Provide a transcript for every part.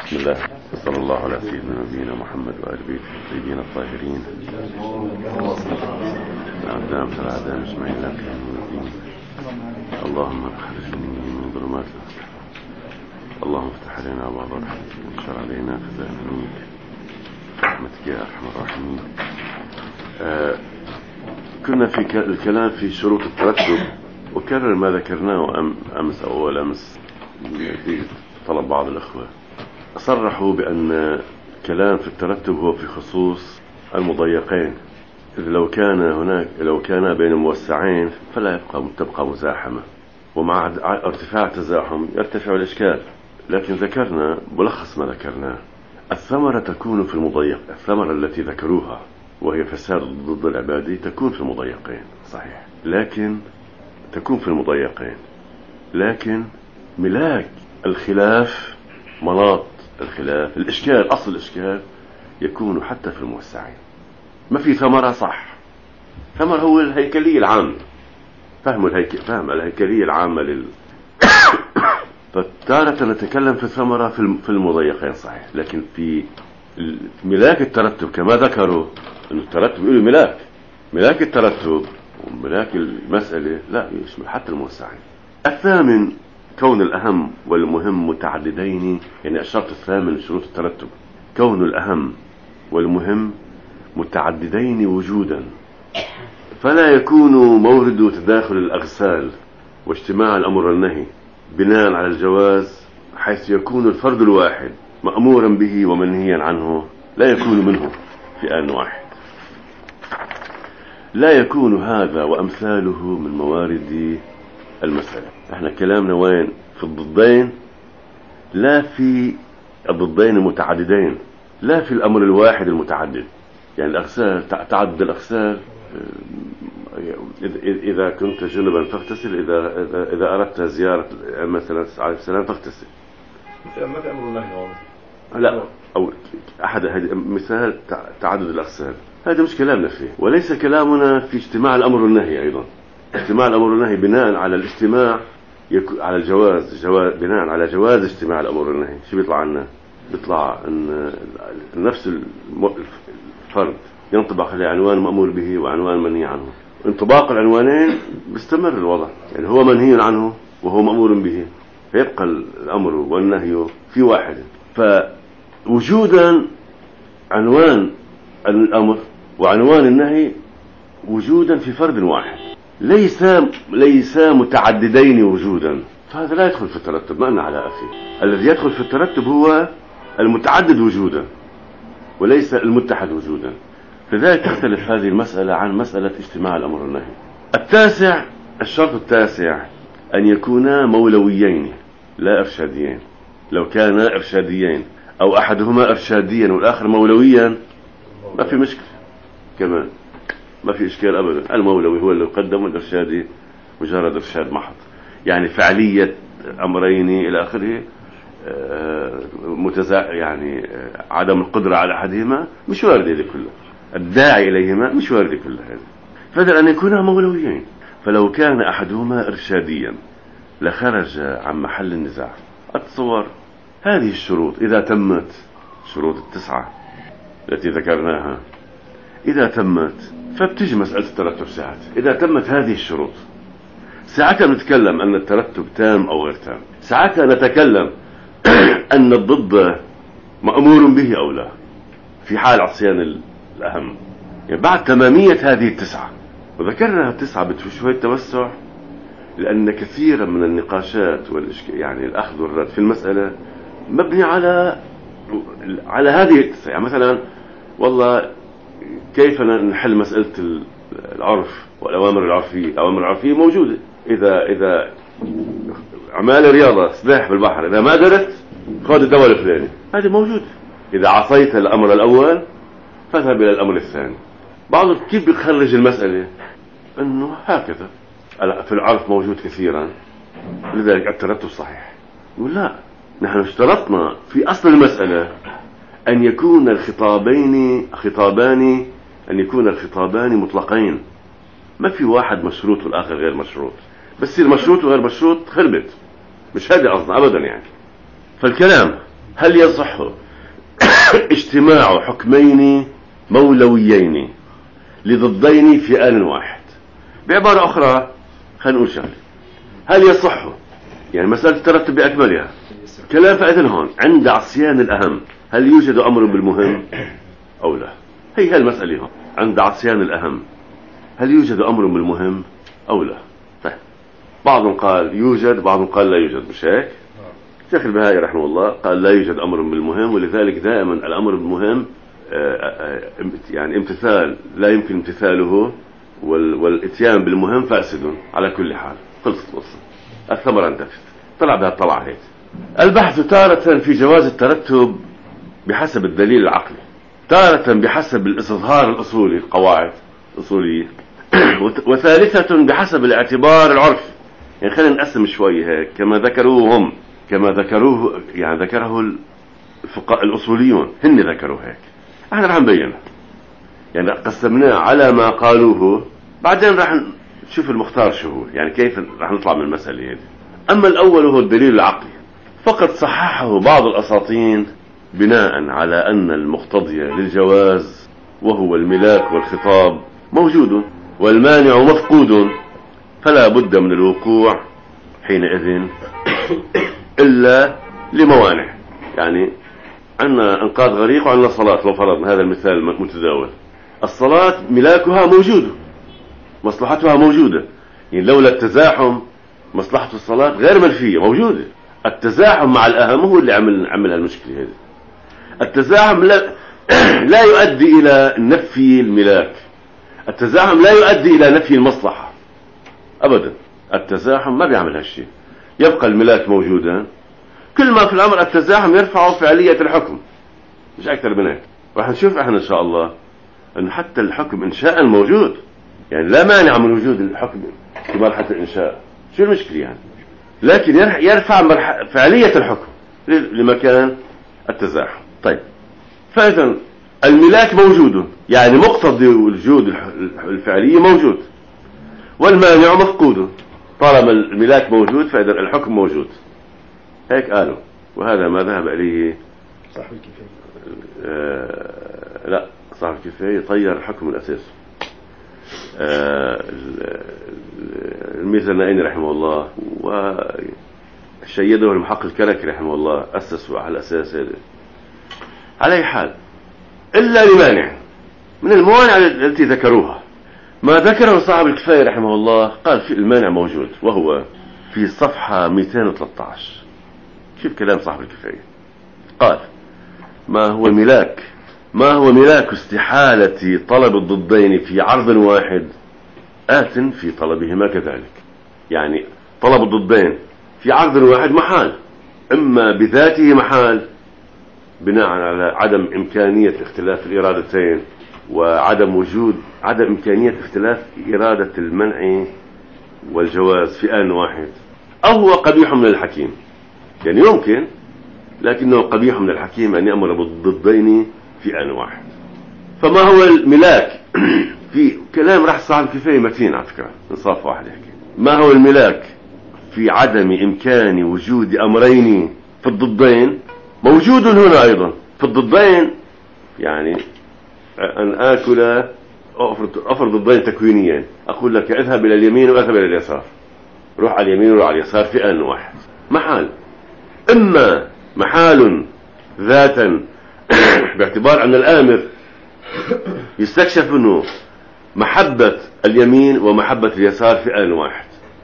بسم الله صلى الله على سيدنا نبينا محمد وآل بيته الطيبين الطاهرين الأعدام فالأعدام اجمعين لك الدين. اللهم اخرجني من ظلمات الأفكار، اللهم افتح علينا أبواب رحمتك وانشر علينا خزائن علمك برحمتك يا أرحم الراحمين. كنا في الكلام في شروط الترتب، وكرر ما ذكرناه أمس أو أول أمس في طلب بعض الأخوة. صرحوا بأن كلام في الترتب هو في خصوص المضيقين. لو كان بين موسعين فلا تبقى مزاحمة، ومع ارتفاع التزاحم يرتفع الإشكال. لكن ذكرنا ملخص ما ذكرناه: الثمرة تكون في المضيق. الثمرة التي ذكروها وهي فساد ضد العبادي تكون في المضيقين، صحيح، لكن تكون في المضيقين. لكن ملاك الخلاف، مناط الخلاف، الإشكال، أصل الإشكال يكون حتى في الموسعين. ما في ثمرة، صح، ثمرة هو الهيكلية العامة، فهم الهيكلية العامة فتارة نتكلم في الثمرة في المضيقين، صحيح. لكن في ملاك الترتب كما ذكروا أن الترتب يقولوا ملاك الترتب وملاك المسألة لا يشمل حتى الموسعين. الثامن كون الأهم والمهم متعددين، يعني الشرط الثامن من شروط الترتب كون الأهم والمهم متعددين وجودا، فلا يكون مورد تداخل الأغسال واجتماع الأمر والنهي بناء على الجواز، حيث يكون الفرد الواحد مأمورا به ومنهيا عنه لا يكون منه في آن واحد. لا يكون هذا وأمثاله من موارد المسألة. احنا كلامنا وين؟ في الضدين، لا في الضدين المتعددين، لا في الأمر الواحد المتعدد. يعني الأغسال، تعدد الأغسال، إذا كنت جنبا فاغتسل، إذا أردت زيارة مثلا عليه السلام فاغتسل. ما في أمر الله. لا، أو أحد مثال تعدد الأغسال، هذا مش كلامنا فيه، وليس كلامنا في اجتماع الأمر والنهي. أيضا اجتماع الأمر والنهي بناء على الاجتماع على الجواز، بناء على جواز اجتماع الأمر والنهي. شو بيطلع عنا؟ بيطلع أن نفس الفرد ينطبق عليه عنوان مأمور به وعنوان منهي عنه. انطباق العنوانين بيستمر الوضع، يعني هو منهي عنه وهو مأمور به، فيبقى الأمر والنهي في واحد. فوجودا عنوان الأمر وعنوان النهي وجودا في فرد واحد، ليس متعددين وجودا، فهذا لا يدخل في الترتب. ما أنا على أخي، الذي يدخل في الترتب هو المتعدد وجودا وليس المتحد وجودا. لذلك تختلف هذه المسألة عن مسألة اجتماع الأمر والنهي. التاسع، الشرط التاسع أن يكونا مولويين لا إرشاديين. لو كانا إرشاديين أو أحدهما إرشاديا والآخر مولويا ما في مشكلة، كمان ما في إشكال أبدا. المولوي هو اللي يقدم، والإرشادي مجرد إرشاد محض، يعني فعلية أمرين إلى آخره، يعني عدم القدرة على أحدهما مش واردة هذه كلها، الداعي إليهما مش واردة كلها هذه. فإذا أن يكونا مولويين. فلو كان أحدهما إرشاديا لخرج عن محل النزاع. أتصور هذه الشروط إذا تمت، شروط التسعة التي ذكرناها إذا تمت، فبتجي مسألة الترتب ساعات. إذا تمت هذه الشروط ساعتها نتكلم أن الترتب تام أو غير تام، ساعتها نتكلم أن الضد مأمور به أو لا في حال عصيان الأهم. يعني بعد تمامية هذه التسعة، وذكرنا التسعة بشوية توسع، لأن كثيرا من النقاشات يعني الأخذ والرد في المسألة مبني على هذه التسعة. يعني مثلا والله كيف نحل مسألة العرف والأوامر العرفية؟ الأوامر العرفية موجودة. إذا أعمال رياضة، سباح بالبحر، إذا ما درت خذ الدواء الفلاني، هذه موجودة. إذا عصيت الأمر الأول فاذهب إلى الأمر الثاني. بعضهم كيف بيخرج المسألة أنه هكذا في العرف موجود كثيرا، لذلك الترتب صحيح. ولا نحن اشترطنا في أصل المسألة أن يكون الخطابان مطلقين، ما في واحد مشروط والآخر غير مشروط. بس يصير مشروط وغير مشروط خربت، مش هذا قصدنا أبدا يعني. فالكلام هل يصح اجتماع حكمين مولويين لضدين في آن واحد؟ بعبارة أخرى خلينا نقول شغله، هل يصح يعني مسألة الترتب بأكملها كلام فائدة هون عند عصيان الأهم، هل يوجد أمر بالمهم أو لا؟ هي المسألة هون عند عصيان الأهم، هل يوجد أمر بالمهم أو لا؟ طيب بعضهم قال يوجد، بعضهم قال لا يوجد، مش هيك؟ شيخ البهائي رحمه الله قال لا يوجد أمر بالمهم، ولذلك دائما الأمر بالمهم يعني امتثال لا يمكن امتثاله، والاتيان بالمهم فاسد على كل حال. خلصت القصة، الثمرة انتفت، طلع بها الطلعة هيك. البحث تارة في جواز الترتب بحسب الدليل العقلي، تارة بحسب الاستظهار الأصولي، القواعد الأصولية وثالثة بحسب الاعتبار العرفي. يعني خلينا نقسم شوي هيك كما ذكروه هم، كما ذكروه يعني ذكره الفقهاء الأصوليون، هن ذكروا هيك، احنا رح نبينه. يعني قسمناه على ما قالوه، بعدين رح نشوف المختار شو هو، يعني كيف رح نطلع من المسألة هذه. أما الأول هو الدليل العقلي، فقد صححه بعض الأساطين بناء على أن المقتضي للجواز وهو الملاك والخطاب موجود والمانع مفقود، فلا بد من الوقوع حينئذ إلا لموانع. يعني عندنا انقاذ غريق وعندنا صلاة، لو فرضنا هذا المثال متداول، الصلاة ملاكها موجود، مصلحتها موجودة، يعني لولا التزاحم مصلحة الصلاة غير منفية موجودة. التزاحم مع الأهم هو اللي عمل المشكلة هذه. التزاحم لا يؤدي إلى نفي الملاك، التزاحم لا يؤدي إلى نفي المصلحة أبدا، التزاحم ما بيعمل هالشيء، يبقى الملاك موجودا. كل ما في الأمر التزاحم يرفع فعالية الحكم، مش أكثر من هيك. راح نشوف احنا إن شاء الله أن حتى الحكم إنشاء موجود، يعني لا مانع من وجود الحكم في مرحلة الإنشاء، شو المشكلة يعني؟ لكن يرفع فعالية الحكم لمكان التزاحم. طيب فإذا الملاك موجود، يعني مقتضي وجود الفعلية موجود، والمانع مفقود. طالما الملاك موجود فإذا الحكم موجود، هيك قالوا، وهذا ما ذهب إليه صاحب الكفاية. لا، صاحب الكفاية طير الحكم من أساسه. الميزانائي رحمه الله وشيده المحقق الكركي رحمه الله أسسوا على الأساس هذا. على أي حال إلا لمانع من الموانع التي ذكروها. ما ذكره صاحب الكفاية رحمه الله قال في المانع موجود، وهو في صفحة 213. كيف كلام صاحب الكفاية؟ قال ما هو ملاك استحالة طلب الضدين في عرض واحد آت في طلبهما كذلك. يعني طلب الضدين في عرض واحد محال، إما بذاته محال بناء على عدم إمكانية اختلاف الإرادتين، وعدم إمكانية اختلاف إرادة المنع والجواز في آن واحد، أو هو قبيح من الحكيم، يعني يمكن لكنه قبيح من الحكيم أن يأمر بالضدين في آن واحد. فما هو الملاك؟ في كلام راح صاحب الكفاية متين على فكرة، انصاف واحد يحكي. ما هو الملاك في عدم إمكان وجود أمرين في الضدين؟ موجود هنا أيضا في الضدين، يعني أن آكل أفرض ضدين تكوينيين، أقول لك اذهب إلى اليمين واذهب إلى اليسار، روح على اليمين وروح على اليسار في آن واحد. محال، إما محال ذاتا باعتبار أن الآمر يستكشف أنه محبة اليمين ومحبة اليسار في آن واحد،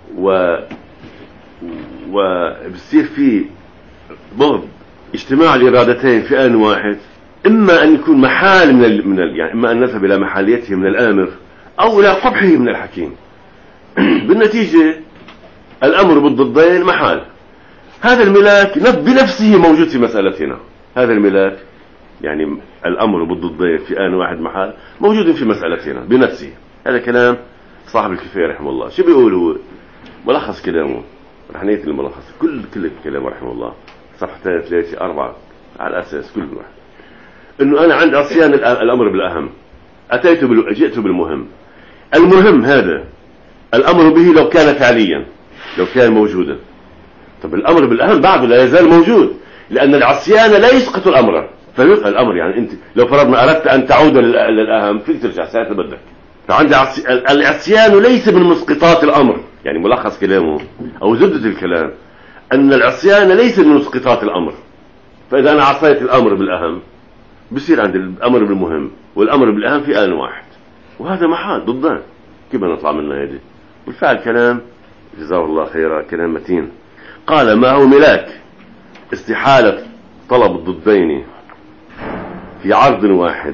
وبصير في بغض اجتماع الإرادتين في آن واحد. إما أن يكون محال يعني إما أن نذهب إلى محاليته من الآمر أو إلى قبحه من الحكيم. بالنتيجة الأمر بالضدين محال. هذا الملاك بنفسه موجود في مسألتنا، هذا الملاك يعني الأمر بالضدين في آن واحد محال موجود في مسألتنا بنفسه. هذا كلام صاحب الكفاية رحمه الله. شو بيقول هو؟ ملخص كلامه، رح نيت الملخص كل كلامه رحمه الله، صفحتين 3 4 على الأساس كل واحد، إنه أنا عند عصيان الأمر بالأهم جئت بالمهم. المهم هذا الأمر به لو كان فعليا، لو كان موجودا. طب الأمر بالأهم بعده لا يزال موجود، لأن العصيان لا يسقط الأمر، فيبقى الأمر يعني أنت لو فرضنا أردت أن تعود للأهم فيك ترجع ساعة بدك. فعندي العصيان ليس من مسقطات الأمر، يعني ملخص كلامه أو زبدة الكلام أن العصيان ليس من مسقطات الأمر. فإذا أنا عصيت الأمر بالأهم بصير عندي الأمر بالمهم والأمر بالأهم في آن واحد، وهذا محال ضدان. كيف نطلع منها هذه؟ بالفعل كلام جزاه الله خيرا كلام متين. قال ما هو ملاك استحالة طلب الضدين في عرض واحد.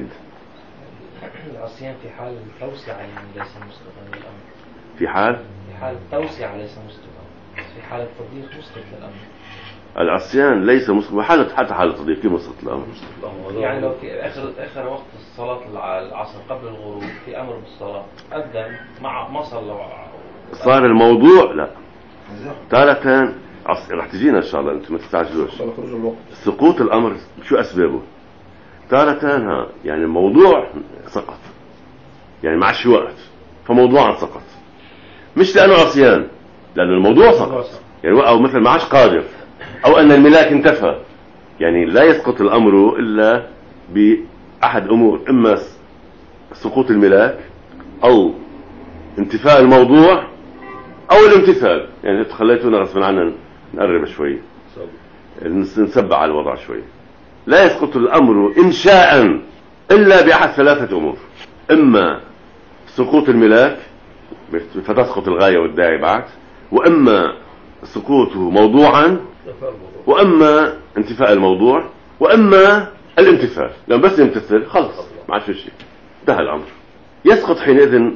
العصيان في حال التوسعة ليس مسقطا للأمر، في حال التوسعة ليس مسقطا، في حال التضييق مسقط للأمر. العصيان ليس مسقط، حتى حال التضييق كيف مسقط الأمر؟ يعني لو في آخر وقت الصلاة العصر قبل الغروب في أمر بالصلاة أذن ما صلى، صار الموضوع لا تارة رح تجينا إن شاء الله، أنتم ما تستعجلوش. سقوط الأمر شو أسبابه؟ تارة يعني الموضوع سقط، يعني معش وقت فموضوعا سقط، مش لأنه عصيان، لأن الموضوع سقط يعني، أو مثل معش قادر، أو أن الملاك انتفى. يعني لا يسقط الأمر إلا بأحد أمور، إما سقوط الملاك أو انتفاء الموضوع أو الامتثال. يعني خليتونا غصبا عنا نقرب شوي نسبع على الوضع شوي. لا يسقط الأمر إنشاء إلا بأحد ثلاثة أمور، إما سقوط الملاك فتسقط الغاية والداعي بعد، وإما سقوطه موضوعا، وإما انتفاء الموضوع، وإما الامتثال. لما بس يمتثل خلص ما عاد شيء، انتهى الأمر، يسقط حينئذ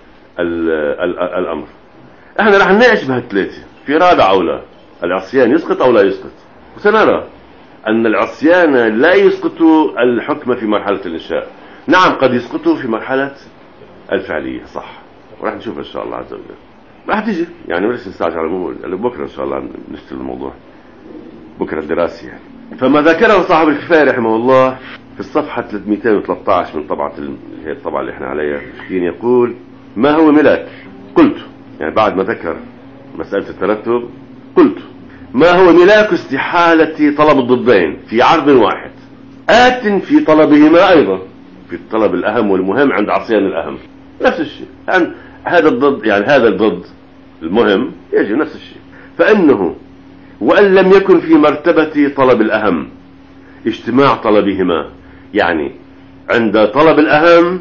الأمر. احنا رح نناقش بهالثلاثة في رابع أو لا، العصيان يسقط أو لا يسقط، وسنرى أن العصيان لا يسقط الحكم في مرحلة الإنشاء، نعم قد يسقطه في مرحلة الفعلية، صح، ورح نشوف إن شاء الله عز وجل. رح تيجي يعني مش نستعجل على الموضوع، بكرة إن شاء الله نشتغل الموضوع بكرة الدراسي يعني. فما ذكره صاحب الكفاية رحمه الله في الصفحة 313 من طبعة هي الطبعة اللي احنا عليها يقول ما هو ملاك؟ قلت يعني بعد ما ذكر مسألة الترتب قلت ما هو ملاك استحالة طلب الضدين في عرض واحد آت في طلبهما أيضا، في الطلب الأهم والمهم عند عصيان الأهم نفس الشيء، يعني هذا الضد، يعني هذا الضد المهم يجي نفس الشيء. فإنه وأن لم يكن في مرتبة طلب الأهم اجتماع طلبهما، يعني عند طلب الأهم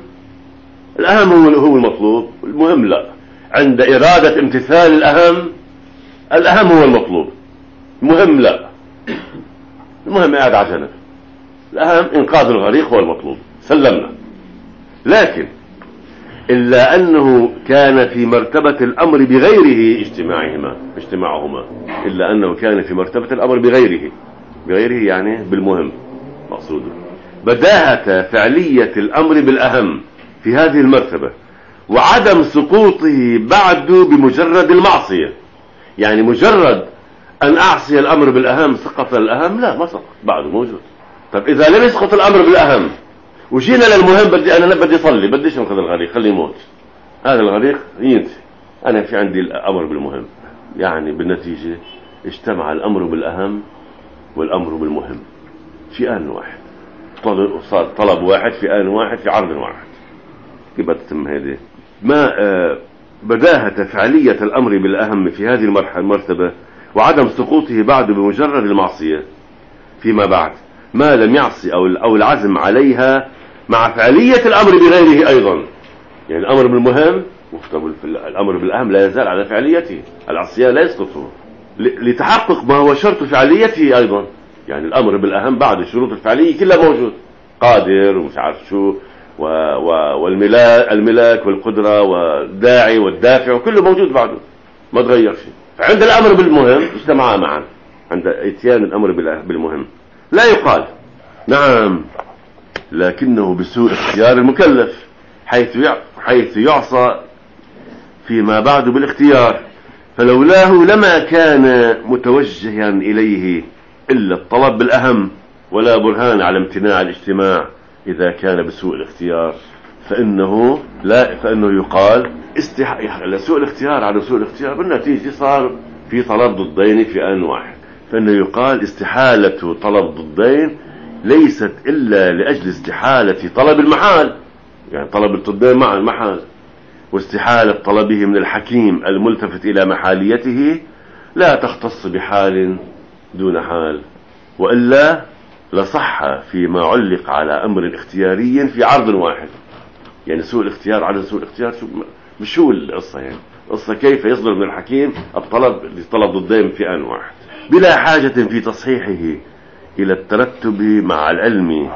هو المطلوب، المهم لا، عند إرادة امتثال الأهم هو المطلوب، المهم لا، المهم قاعد على جنب، الأهم إنقاذ الغريق هو المطلوب، سلمنا. لكن إلا أنه كان في مرتبة الأمر بغيره اجتماعهما، إلا أنه كان في مرتبة الأمر بغيره يعني بالمهم مقصوده، بداهة فعلية الأمر بالأهم في هذه المرتبة، وعدم سقوطه بعد بمجرد المعصية. يعني مجرد أن أعصي الأمر بالأهم سقط الأهم؟ لا، ما سقط، بعده موجود. طب إذا لم يسقط الأمر بالأهم وجينا للمهم، أنا بدي أصلي، بديش أنقذ الغريق، خليه يموت، هذا الغريق ينتهي، أنا في عندي الأمر بالمهم، يعني بالنتيجة اجتمع الأمر بالأهم والأمر بالمهم في آن واحد، صار طلب واحد في آن واحد في عرض واحد. كيف تتم هذه؟ ما بداهة فعلية الأمر بالأهم في هذه المرتبة، وعدم سقوطه بعد بمجرد المعصية فيما بعد ما لم يعصي أو العزم عليها مع فعلية الأمر بغيره أيضا. يعني الأمر بالمهم الأمر بالأهم لا يزال على فعليته، العصيان لا يسقطه لتحقق ما هو شرط فعليته أيضا. يعني الأمر بالأهم بعد الشروط الفعلية كلها موجود، قادر ومش عارف شو والملاك والقدرة والداعي والدافع وكله موجود بعده، ما تغير شيء. فعند الأمر بالمهم اجتمعا معا، عند اتيان الأمر بالمهم لا يقال نعم لكنه بسوء اختيار المكلف، حيث يعصى فيما بعد بالاختيار، فلولاه لما كان متوجها إليه إلا الطلب بالأهم، ولا برهان على امتناع الاجتماع إذا كان بسوء الاختيار. فإنه يقال سوء الاختيار على سوء الاختيار، بالنتيجة صار في طلب ضدين في آن واحد، فإنه يقال استحالة طلب ضدين ليست إلا لأجل استحالة طلب المحال، يعني طلب الضدين مع المحال، واستحالة طلبه من الحكيم الملتفت إلى محاليته لا تختص بحال دون حال، وإلا لصح فيما علق على أمر اختياري في عرض واحد. يعني سوء الاختيار على سوء الاختيار، مش هو القصة، يعني القصة كيف يصدر من الحكيم الطلب لطلب ضدين في آن واحد بلا حاجة في تصحيحه إلى الترتب مع العلم،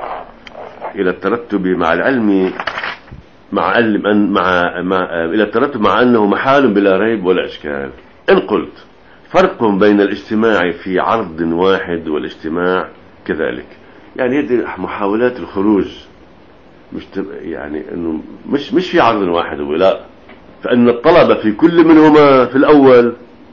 إلى الترتب مع أنه محال بلا ريب ولا إشكال. إن قلت فرق بين الاجتماع في عرض واحد والاجتماع كذلك، يعني هذه محاولات الخروج، مش يعني انه مش في عرض واحد هو، لا، فان الطلب في كل منهما في الاول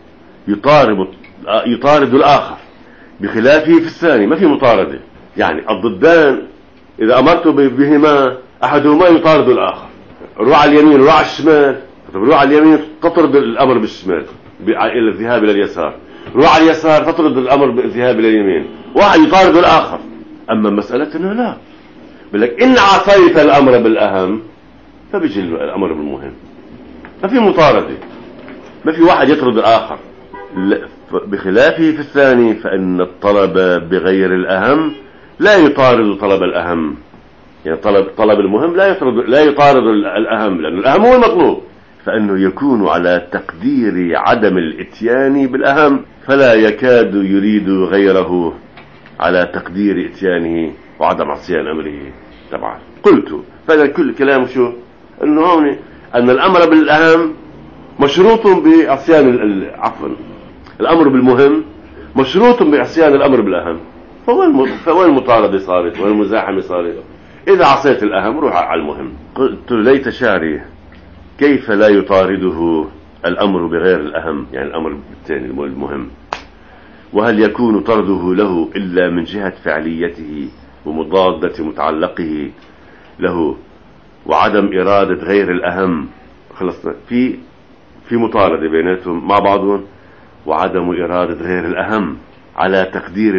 يطارد الاخر، بخلافه في الثاني ما في مطاردة. يعني الضدان اذا امرت بهما احدهما يطارد الاخر، روح على اليمين روح على الشمال، روح على اليمين تطرد الامر بالشمال الى الذهاب الى اليسار، روح على اليسار تطرد الامر بالذهاب الى اليمين، واحد يطارد الاخر. اما مسألتنا لا، بلك إن عصيت الأمر بالأهم فبيجي الأمر بالمهم، ما في مطاردة، ما في واحد يطرد الآخر. بخلافه في الثاني فإن الطلب بغير الأهم لا يطارد طلب الأهم، يعني طلب المهم لا يطارد الأهم، لأن الأهم هو المطلوب، فإنه يكون على تقدير عدم الاتيان بالأهم، فلا يكاد يريد غيره على تقدير اتيانه وعدم عصيان أمره. طبعا قلت فإذا كل كلام شو أنه هون أن الأمر بالأهم مشروط بعصيان الأمر بالمهم مشروط بعصيان الأمر بالأهم، فوين المطاردة صارت وين المزاحمة صارت؟ إذا عصيت الأهم روح على المهم. قلت ليت شعري كيف لا يطارده الأمر بغير الأهم، يعني الأمر الثاني المهم، وهل يكون طرده له إلا من جهة فعليته ومضادة متعلقه له وعدم إرادة غير الأهم؟ خلصنا في مطاردة بيناتهم مع بعضهم، وعدم إرادة غير الأهم على تقدير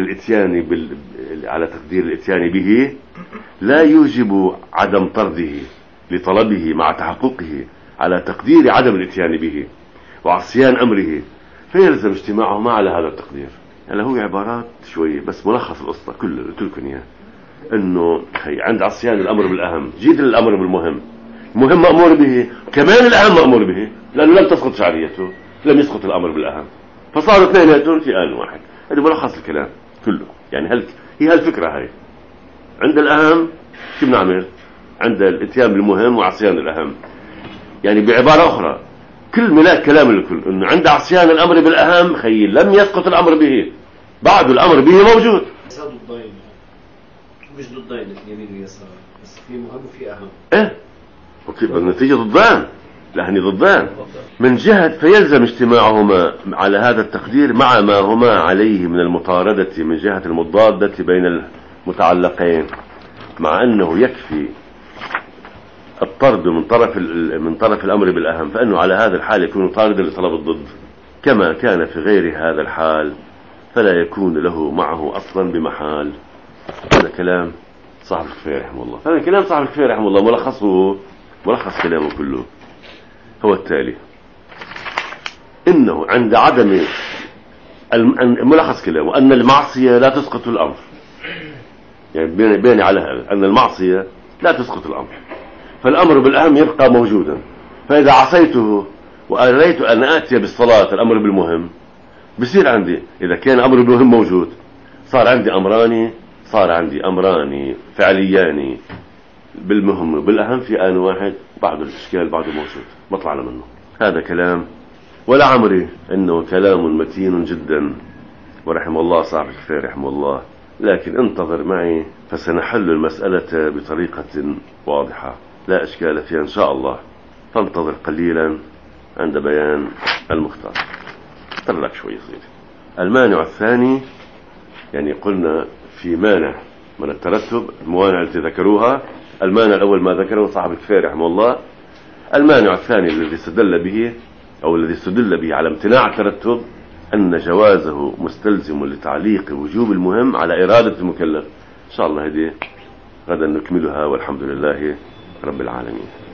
الاتيان به لا يوجب عدم طرده لطلبه مع تحققه على تقدير عدم الاتيان به وعصيان أمره، فيلزم اجتماعهما على هذا التقدير. هلا هو عبارات شوية بس ملخص القصة كله قلت لكم إياه، إنه عند عصيان الأمر بالأهم جيد الأمر بالمهم، المهم مأمور به كمان الأهم مأمور به، لأنه لم تسقط شعريته، لم يسقط الأمر بالأهم، فصاروا اثنيناتهم في آن واحد. هذا ملخص الكلام كله. يعني هي هالفكرة هاي، عند الأهم شو بنعمل؟ عند الاتيان بالمهم وعصيان الأهم. يعني بعبارة أخرى كل ملاك كلام الكل إنه عند عصيان الأمر بالأهم خيل لم يسقط الأمر به، بعد الأمر به موجود. ضدين مش ضدين اليمين واليسار، بس في مهم وفي أهم. إيه وكيف النتيجة ضدان، لأني ضدان من جهة، فيلزم اجتماعهما على هذا التقدير مع ما هما عليه من المطاردة من جهة المضادة بين المتعلقين، مع أنه يكفي الطرد من طرف الأمر بالأهم، فإنه على هذا الحال يكون طاردا لطلب الضد، كما كان في غير هذا الحال فلا يكون له معه أصلا بمحال. هذا كلام صاحب الكفاية رحمه الله. هذا كلام صاحب الكفاية رحمه الله ملخص كلامه كله هو التالي: إنه عند عدم ملخص كلامه أن المعصية لا تسقط الأمر، يعني بيني على هذا أن المعصية لا تسقط الأمر، فالأمر بالأهم يبقى موجودا. فإذا عصيته وأريت أن آتي بالصلاة الأمر بالمهم بصير عندي، إذا كان أمر بالمهم موجود صار عندي أمران فعليان بالمهم وبالأهم في آن واحد، بعد الإشكال بعده موجود بطلع منه. هذا كلام ولا عمري إنه كلام متين جدا، ورحم الله صاحب الكفاية رحمه الله، لكن انتظر معي فسنحل المسألة بطريقة واضحة لا إشكال فيها إن شاء الله، فانتظر قليلا عند بيان المختار. لك شوي صغير. المانع الثاني، يعني قلنا في مانع من الترتب، الموانع التي ذكروها، المانع الأول ما ذكره صاحب الكفاية رحمه الله. المانع الثاني الذي استدل به على امتناع الترتب أن جوازه مستلزم لتعليق وجوب المهم على إرادة المكلف. إن شاء الله هذه غدا نكملها، والحمد لله رب العالمين.